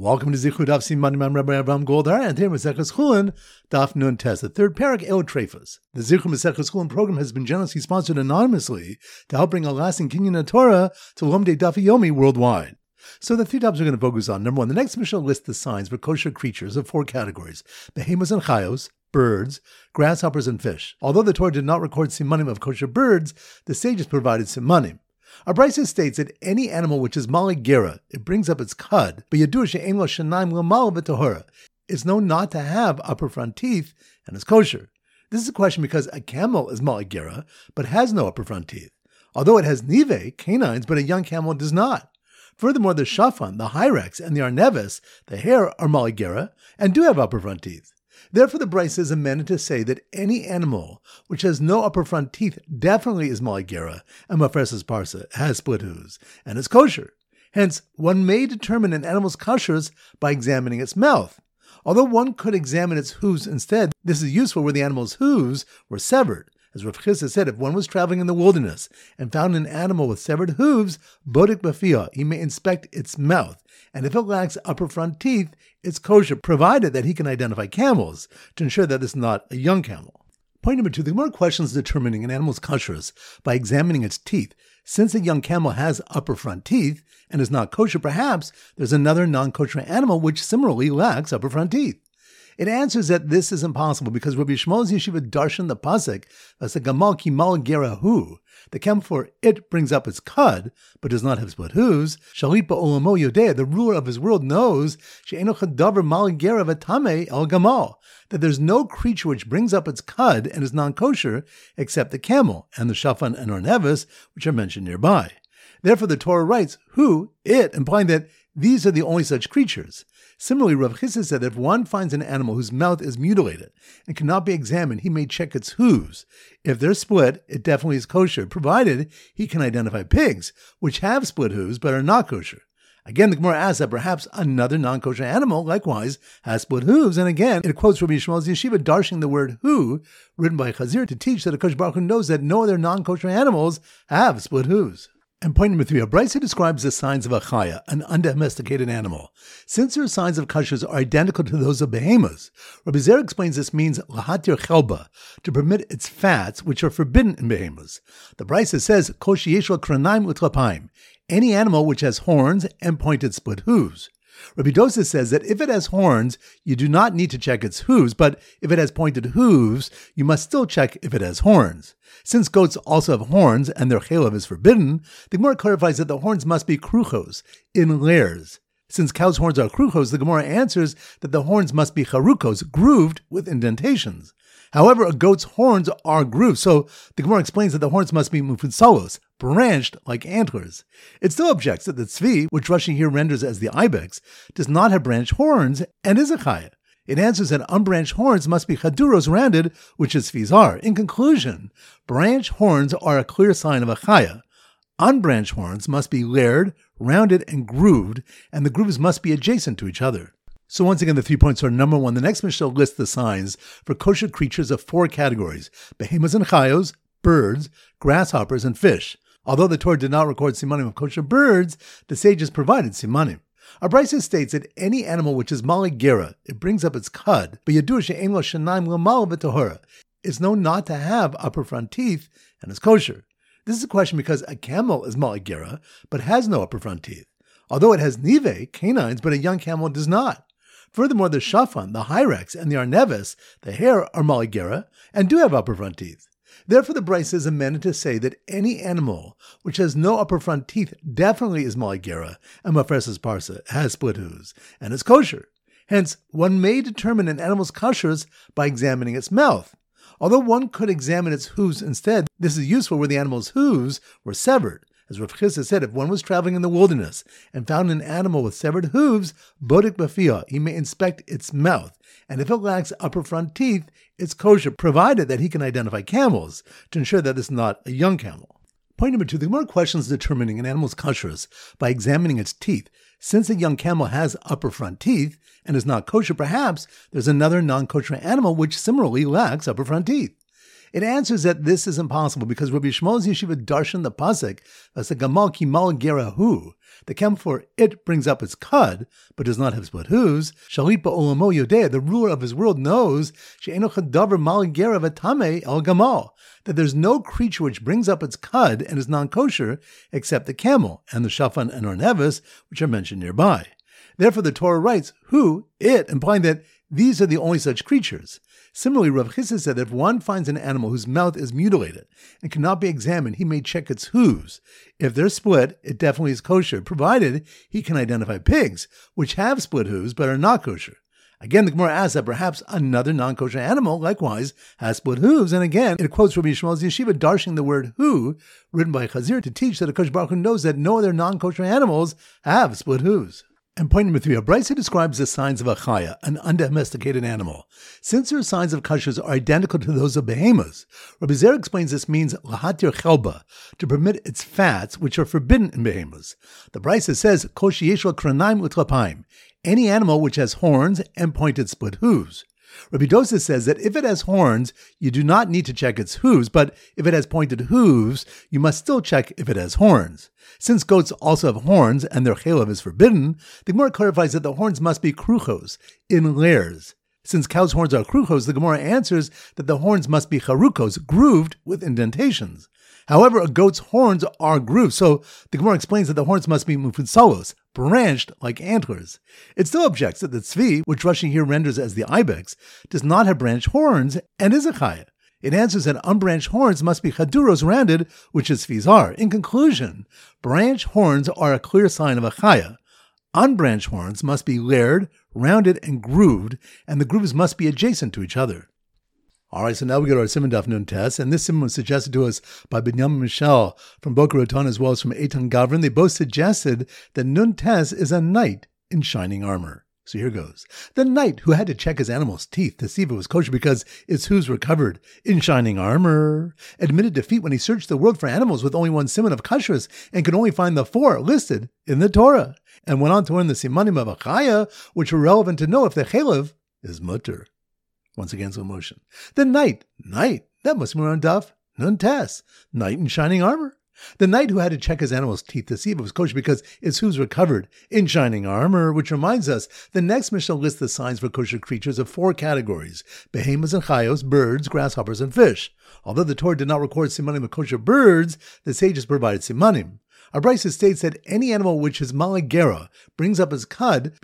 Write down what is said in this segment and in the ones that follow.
Welcome to Zichud Daf Siman. I'm Rabbi Abraham Goldar, and today Maseches Chulin, Daf Nun Tes, the third parak Eotrefus. The Zichud Maseches Chulin program has been generously sponsored anonymously to help bring a lasting kinyan of Torah to Lomdei Daf Yomi worldwide. So the three topics we're going to focus on. Number one, the next Mishnah lists the signs for kosher creatures of four categories: behemoths and chayos, birds, grasshoppers, and fish. Although the Torah did not record simanim of kosher birds, the sages provided simanim. Our Brisa states that any animal which is mali gera, it brings up its cud, but yadur she'en lo shanaim l'mal v'tohara, is known not to have upper front teeth and is kosher. This is a question because a camel is mali gera, but has no upper front teeth. Although it has nive, canines, but a young camel does not. Furthermore, the shafan, the hyrax, and the arneves, the hare, are mali gera and do have upper front teeth. Therefore, the Brisa is amended to say that any animal which has no upper front teeth definitely is mali gera, and mafreses parsa has split hooves, and is kosher. Hence, one may determine an animal's kosher by examining its mouth. Although one could examine its hooves instead, this is useful where the animal's hooves were severed. As Rav Chisda said, if one was traveling in the wilderness and found an animal with severed hooves, bodek b'fiyah, he may inspect its mouth, and if it lacks upper front teeth, it's kosher, provided that he can identify camels to ensure that it's not a young camel. Point number two, the Gemara questions determining an animal's kosherus by examining its teeth. Since a young camel has upper front teeth and is not kosher, perhaps there's another non-kosher animal which similarly lacks upper front teeth. It answers that this is impossible because Rabbi Shmuel's Yeshiva darshan the pasuk as a gamal kimal gerahu. The camel for it brings up its cud, but does not have split hooves. Shalipa olamo yodea, the ruler of his world, knows she'eno chadavar mal gera v'tamei el gamal, that there's no creature which brings up its cud and is non-kosher except the camel and the shafan and arneves, which are mentioned nearby. Therefore, the Torah writes, who, it, implying that these are the only such creatures. Similarly, Rav Chisda said that if one finds an animal whose mouth is mutilated and cannot be examined, he may check its hooves. If they're split, it definitely is kosher, provided he can identify pigs, which have split hooves but are not kosher. Again, the Gemara asks that perhaps another non-kosher animal likewise has split hooves, and again, it quotes Rabbi Shmuel's Yeshiva darshan the word hu, written by Chazir, to teach that HaKadosh Baruch Hu knows that no other non-kosher animals have split hooves. And point number three, a Brisa describes the signs of a chaya, an undomesticated animal. Since their signs of kashrus are identical to those of behemoths, Rabbi Zer explains this means lahatir chelba, to permit its fats, which are forbidden in behemoths. The Brisa says, kol sheyeshlo kranaim u'tlapaim, any animal which has horns and pointed split hooves. Rabbi Dosa says that if it has horns, you do not need to check its hooves, but if it has pointed hooves, you must still check if it has horns. Since goats also have horns and their chelav is forbidden, the Gemara clarifies that the horns must be kruchos, in layers. Since cows' horns are kruchos, the Gemara answers that the horns must be charukos, grooved with indentations. However, a goat's horns are grooved, so the Gemara explains that the horns must be mufutsalos, branched like antlers. It still objects that the tzvi, which Rashi here renders as the ibex, does not have branched horns and is a chaya. It answers that unbranched horns must be chaduros, rounded, which is tzvis are. In conclusion, branched horns are a clear sign of a chaya. Unbranched horns must be layered, rounded, and grooved, and the grooves must be adjacent to each other. So once again, the 3 points are: number one, the next Mishnah lists the signs for kosher creatures of four categories: behemoths and chayos, birds, grasshoppers, and fish. Although the Torah did not record simanim of kosher birds, the sages provided simanim. Our Brisa states that any animal which is mali gera, it brings up its cud, but yadur she'en lo shanaim l'mal v'tohara, is known not to have upper front teeth and is kosher. This is a question because a camel is mali gera, but has no upper front teeth. Although it has nive, canines, but a young camel does not. Furthermore, the shafan, the hyrax, and the arneves, the hare, are mali gera and do have upper front teeth. Therefore, the Brisa is amended to say that any animal which has no upper front teeth definitely is mali gera, and mafreses parsa has split hooves, and is kosher. Hence, one may determine an animal's kashrus by examining its mouth. Although one could examine its hooves instead, this is useful where the animal's hooves were severed. As Rav Chisda said, if one was traveling in the wilderness and found an animal with severed hooves, bodek b'fiyah, he may inspect its mouth, and if it lacks upper front teeth, it's kosher, provided that he can identify camels to ensure that it's not a young camel. Point number two, the Gemara questions determining an animal's kashrus by examining its teeth. Since a young camel has upper front teeth and is not kosher, perhaps there's another non-kosher animal which similarly lacks upper front teeth. It answers that this is impossible because Rabbi Shmuel's Yeshiva darshan the pasuk, that's the gamal kimal gerahu. The camel for it brings up its cud, but does not have split hooves. Shalit ba'olamo yodea, the ruler of his world, knows she'eno chadavar mal gera v'tamei el gamal, that there's no creature which brings up its cud and is non-kosher except the camel and the shafan and ornevis, which are mentioned nearby. Therefore, the Torah writes, who, it, implying that these are the only such creatures. Similarly, Rav Chisda said that if one finds an animal whose mouth is mutilated and cannot be examined, he may check its hooves. If they're split, it definitely is kosher, provided he can identify pigs, which have split hooves but are not kosher. Again, the Gemara asks that perhaps another non-kosher animal likewise has split hooves, and again, it quotes Rabbi Shmuel's Yeshiva darshing the word hu, written by Chazir, to teach that Akash Baruch Hu knows that no other non-kosher animals have split hooves. And point number 3, a brisa describes the signs of a chaya, an undomesticated animal. Since their signs of kashrus are identical to those of behemoths, Rabbi Zer explains this means lahatir chelba, to permit its fats, which are forbidden in behemoths. The brisa says, kol sheyesh lo kranaim u'tlapaim, any animal which has horns and pointed split hooves. Rabbi Dosa says that if it has horns, you do not need to check its hooves, but if it has pointed hooves, you must still check if it has horns. Since goats also have horns and their chelav is forbidden, the Gemara clarifies that the horns must be kruchos, in layers. Since cows' horns are kruchos, the Gemara answers that the horns must be charukos, grooved with indentations. However, a goat's horns are grooved, so the Gemara explains that the horns must be mufutsalos, branched like antlers. It still objects that the tzvi, which Rashi here renders as the ibex, does not have branched horns and is a chaya. It answers that unbranched horns must be chaduros rounded, which is tzvis are. In conclusion, branched horns are a clear sign of a chaya. Unbranched horns must be layered, rounded, and grooved, and the grooves must be adjacent to each other. All right, so now we go to our Siman Daf Nun Tes, and this Siman was suggested to us by Binyamin Michel from Boca Raton as well as from Eitan Gavrin. They both suggested that Nun Tes is a knight in shining armor. So here goes. The knight who had to check his animal's teeth to see if it was kosher because its hooves were covered in shining armor, admitted defeat when he searched the world for animals with only one siman of kashrus and could only find the 4 listed in the Torah, and went on to learn the simanim of a chaya, which were relevant to know if the chelev is mutter. Once again, slow motion. The knight, that must be on Daf Nun Tes, knight in shining armor. The knight who had to check his animal's teeth to see if it was kosher because its hooves were covered in shining armor, which reminds us, the next Mishnah lists the signs for kosher creatures of 4 categories: behemoths and chayos, birds, grasshoppers, and fish. Although the Torah did not record simanim of kosher birds, the sages provided simanim. Our brisa states that any animal which is malagera brings up its cud,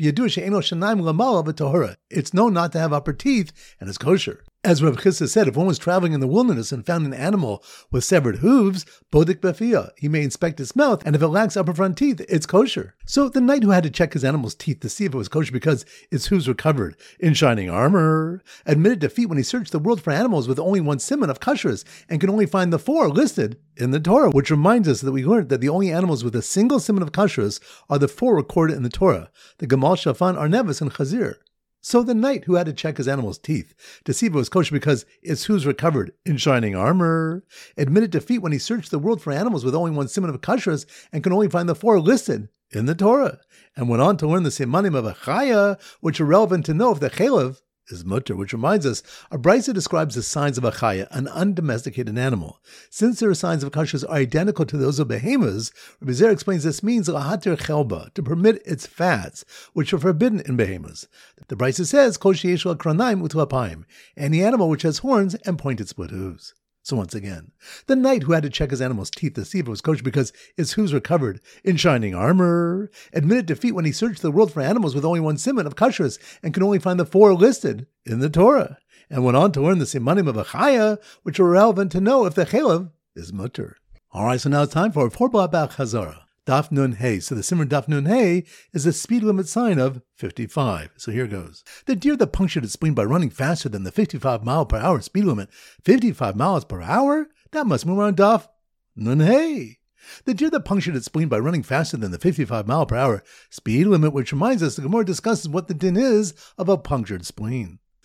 it's known not to have upper teeth and is kosher. As Rav Chisda said, if one was traveling in the wilderness and found an animal with severed hooves, bodik befia, he may inspect its mouth, and if it lacks upper front teeth, it's kosher. So the knight who had to check his animal's teeth to see if it was kosher because its hooves were covered in shining armor, admitted defeat when he searched the world for animals with only one siman of kashrus and could only find the 4 listed in the Torah, which reminds us that we learned that the only animals with a single siman of kashrus are the 4 recorded in the Torah: the gamal, shafan, arnevis, and chazir. So the knight who had to check his animal's teeth to see if it was kosher because its hooves were covered in shining armor, admitted defeat when he searched the world for animals with only one siman of kashrus and could only find the 4 listed in the Torah, and went on to learn the simanim of a chaya, which are relevant to know if the chelev is mutter, which reminds us, a brisa describes the signs of a chaya, an undomesticated animal. Since their signs of kashrus are identical to those of behemoths, Rabbi Zer explains this means lahatir chelba, to permit its fats, which are forbidden in behemoths. The brisa says, kol sheyesh lo kranaim u'tlapaim, any animal which has horns and pointed split hooves. So once again, the knight who had to check his animal's teeth to see if it was kosher because its hooves were covered in shining armor, admitted defeat when he searched the world for animals with only one siman of kashrus and could only find the 4 listed in the Torah, and went on to learn the simanim of a chaya, which are relevant to know if the chelev is mutter. All right, so now it's time for a 4-blot back chazara. Daf Nun Hey. So the Simmer Daf Nun Hey is a speed limit sign of 55. So here goes. The deer that punctured its spleen by running faster than the 55 mile per hour speed limit. 55 miles per hour? That must move around Daf Nun Hey. The deer that punctured its spleen by running faster than the 55 mile per hour speed limit, which reminds us the Gemara discusses what the din is of a punctured spleen.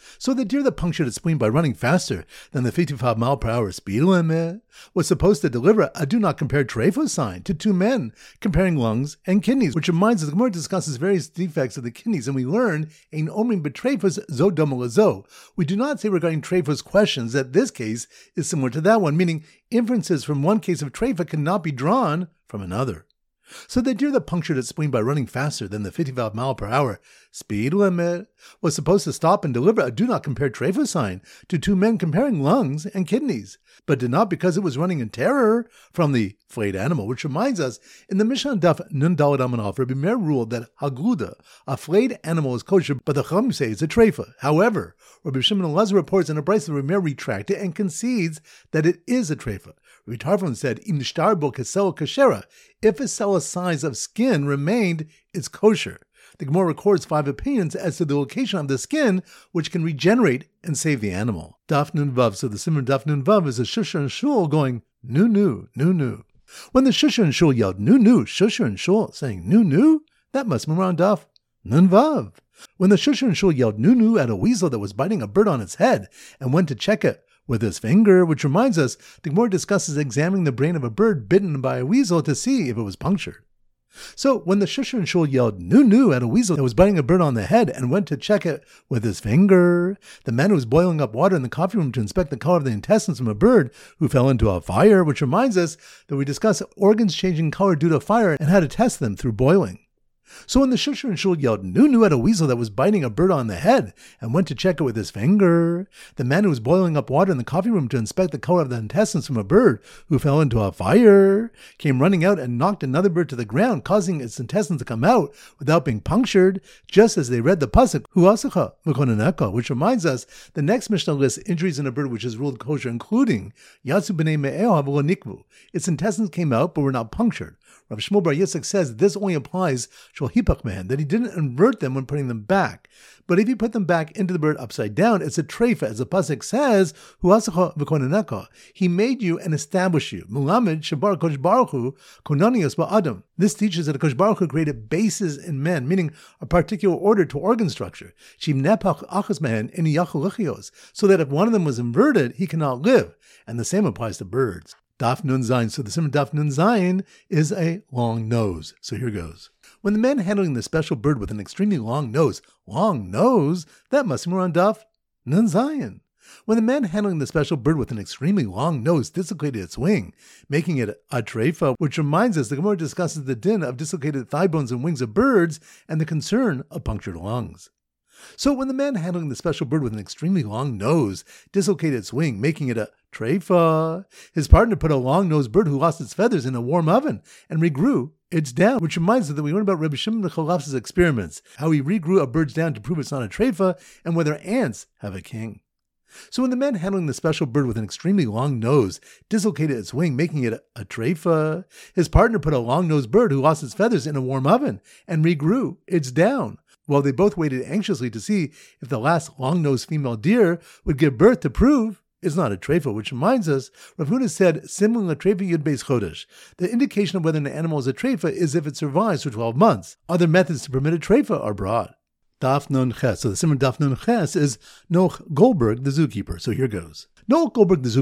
So the deer that punctured its spleen by running faster than the 55 mile per hour speed limit was supposed to deliver a do not compare trefa sign to two men comparing lungs and kidneys, which reminds us the Gemara discusses various defects of the kidneys, and we learn ein omrim betrefas zo doma lazo. We do not say regarding trefa's questions that this case is similar to that one, meaning inferences from one case of trefa cannot be drawn from another. So the deer that punctured its spleen by running faster than the 55 mile per hour speed limit was supposed to stop and deliver a do not compare trefa sign to two men comparing lungs and kidneys, but did not because it was running in terror from the flayed animal, which reminds us in the Mishnah Daf Nun Daled Amud Aleph, Rabbi Meir ruled that hagluda, a flayed animal, is kosher, but the Chachamim say it's a trefa. However, Rabbi Shimon Elazar reports in a brayso that Rabbi Meir retracted and concedes that it is a trefa. Rabbi Tarfon said, "Im nishtarbo kesel kashera." If a cell's size of skin remained, it's kosher. The Gemara records 5 opinions as to the location of the skin, which can regenerate and save the animal. Daf Nun Vav. So the Simon Daf Nun Vav is a shusha and shul going nu nu nu nu. When the shusha and shul yelled nu nu, shusha and shul saying nu nu, that must be around Daf Nun Vav. When the shusha and shul yelled nu nu at a weasel that was biting a bird on its head and went to check it with his finger, which reminds us the Gemara discusses examining the brain of a bird bitten by a weasel to see if it was punctured. So when the shusha and shul yelled nu nu at a weasel that was biting a bird on the head and went to check it with his finger, the man who was boiling up water in the coffee room to inspect the color of the intestines from a bird who fell into a fire, which reminds us that we discuss organs changing color due to fire and how to test them through boiling. So when the shusha and shul yelled nu nu at a weasel that was biting a bird on the head and went to check it with his finger, the man who was boiling up water in the coffee room to inspect the color of the intestines from a bird who fell into a fire came running out and knocked another bird to the ground, causing its intestines to come out without being punctured, just as they read the pasuk huasacha v'konaneka, which reminds us the next Mishnah lists injuries in a bird which is ruled kosher, including yatsu b'nei me'eha v'lo nikvu. Its intestines came out but were not punctured. Rav Shmuel Bar Yitzchak says this only applies shel hipach mehen, that he didn't invert them when putting them back. But if you put them back into the bird upside down, it's a trefa, as the pasuk says, huasacha v'konaneka. He made you and established you. Mulamed shabar kodesh baruch hu konanios ba'adam. This teaches that Kodesh Baruch Hu created bases in men, meaning a particular order to organ structure. Shim nepach achas mehen in yachol lichios, so that if one of them was inverted, he cannot live. And the same applies to birds. Daf Nun Zayin. So the simon Daf Nun Zayin is a long nose. So here goes. When the man handling the special bird with an extremely long nose, that must be on Daf Nun Zayin. When the man handling the special bird with an extremely long nose dislocated its wing, making it a trefa, which reminds us the Gemara discusses the din of dislocated thigh bones and wings of birds and the concern of punctured lungs. So when the man handling the special bird with an extremely long nose dislocated its wing, making it a trefa, his partner put a long-nosed bird who lost its feathers in a warm oven and regrew its down, which reminds us that we learned about Rabbi Shimon Cholaf's experiments, how he regrew a bird's down to prove it's not a trefa, and whether ants have a king. So when the man handling the special bird with an extremely long nose dislocated its wing, making it a trefa, his partner put a long-nosed bird who lost its feathers in a warm oven and regrew its down, while they both waited anxiously to see if the last long-nosed female deer would give birth to prove it's not a trefa, which reminds us, Rav Huna said, "Simul trefa yud beis chodesh." The indication of whether an animal is a trefa is if it survives for 12 months. Other methods to permit a trefa are broad. Daf Nun Ches. So the simon Daf Nun Ches is Noach Goldberg, the zookeeper. So here goes. Noach Goldberg, the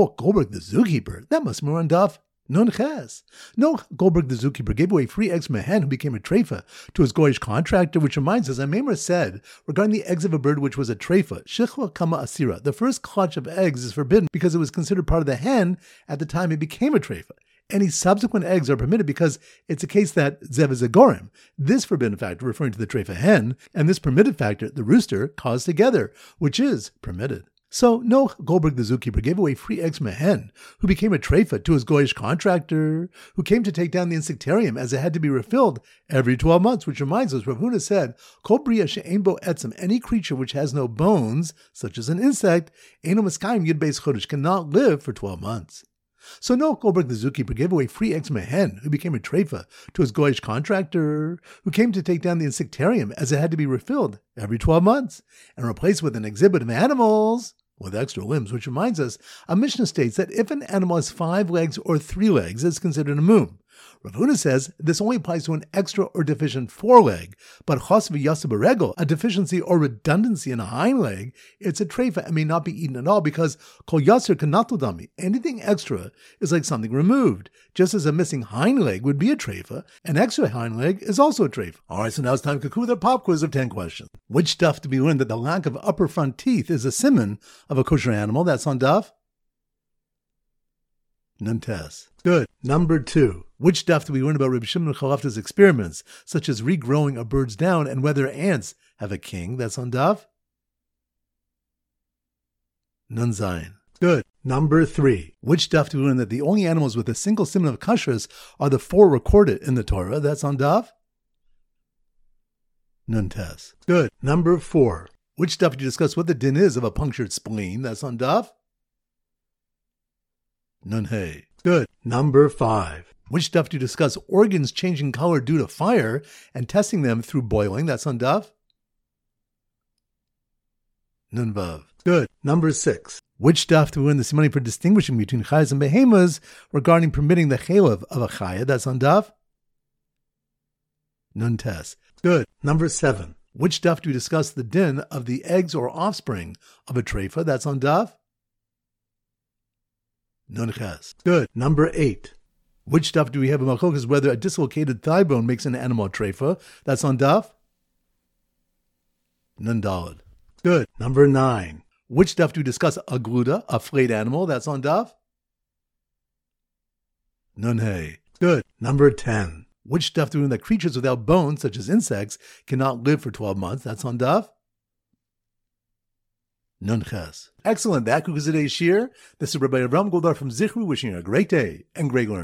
zookeeper. That must be on Daf Nun Ches. Noach Goldberg, the zookeeper, gave away free eggs from a hen who became a trefa to his goyish contractor, which reminds us, Amemra said, regarding the eggs of a bird which was a trefa, Shichwa Kama Asira, the first clutch of eggs is forbidden because it was considered part of the hen at the time it became a trefa. Any subsequent eggs are permitted because it's a case that Zev is a gorim, this forbidden factor referring to the trefa hen, and this permitted factor, the rooster, caused together, which is permitted. So Noach Goldberg, the zookeeper, gave away free eggs from a hen who became a trefa to his goyish contractor, who came to take down the insectarium as it had to be refilled every 12 months, which reminds us, Rav Huna said, Kol bria she'ein bo etzem, any creature which has no bones, such as an insect, eino miskayim yud beis chodesh, cannot live for 12 months. So Noach Goldberg, the zookeeper, gave away free eggs from a hen who became a trefa to his goyish contractor, who came to take down the insectarium as it had to be refilled every 12 months, and replaced with an exhibit of animals with extra limbs, which reminds us, a Mishnah states that if an animal has 5 legs or 3 legs, it's considered a mum. Rav Huna says this only applies to an extra or deficient foreleg, but chas v'yasa b'regel, a deficiency or redundancy in a hind leg, it's a treifa and may not be eaten at all because kol yasser kanatodami, anything extra is like something removed. Just as a missing hind leg would be a treifa, an extra hind leg is also a treifa. Alright, so now it's time to conclude our pop quiz of 10 questions. Which daf do we learn that the lack of upper front teeth is a siman of a kosher animal? That's on daf Nun Tes. Good. Number 2. Which daf do we learn about Reb Shimon Chalafta's experiments, such as regrowing a bird's down and whether ants have a king? That's on daf Nun Zayin. Good. Number 3. Which daf do we learn that the only animals with a single siman of kashrus are the 4 recorded in the Torah? That's on daf Nun Tes. Good. Number 4. Which daf do you discuss what the din is of a punctured spleen? That's on daf Nun Hey. Good. Number 5. Which daf do you discuss organs changing color due to fire and testing them through boiling? That's on daf Nun Vav. Good. Number 6. Which daf do we learn the simony for distinguishing between chayas and behemoths regarding permitting the chaylev of a chaya? That's on daf Nun Tes. Good. Number 7. Which daf do we discuss the din of the eggs or offspring of a treifa? That's on daf Nun Ches. Good. Number 8. Which daf do we have in Malchokas whether a dislocated thigh bone makes an animal a treifa? That's on daf Nun Daled. Good. Number 9. Which daf do we discuss a gluda, a flayed animal? That's on daf Nun Hey. Good. Number 10. Which daf do we learn that creatures without bones, such as insects, cannot live for 12 months? That's on daf Nun Ches. Excellent. That concludes today's shir. This is Rabbi Avram Goldar from Zichru wishing you a great day and great learning.